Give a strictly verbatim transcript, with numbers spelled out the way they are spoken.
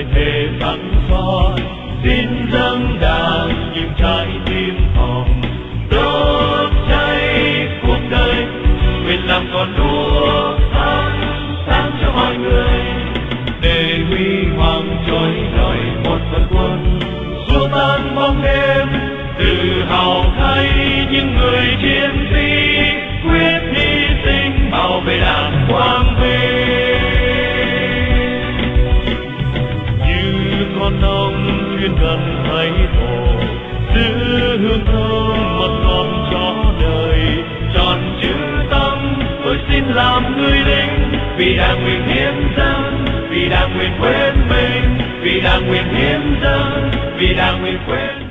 lời thề sẵn son, xin dâng đàng những trái tim hồng, đốt cháy cuộc đời, nguyện làm con lúa sáng sáng cho mọi người, để huy hoàng trôi nổi một phần quân, xua tan bóng đêm, tự hào thay những người chiến sĩ quyết hy sinh bảo vệ đảng quang vinh. Như con nông chuyên cần thấy thổ, giữ hương thơm mật ngọt cho đời, tròn chữ tâm tôi xin làm người lính, vì đảng nguyện hiến dâng, vì đảng nguyện quên mình, vì đảng nguyện hiến dâng, vì đảng nguyện quên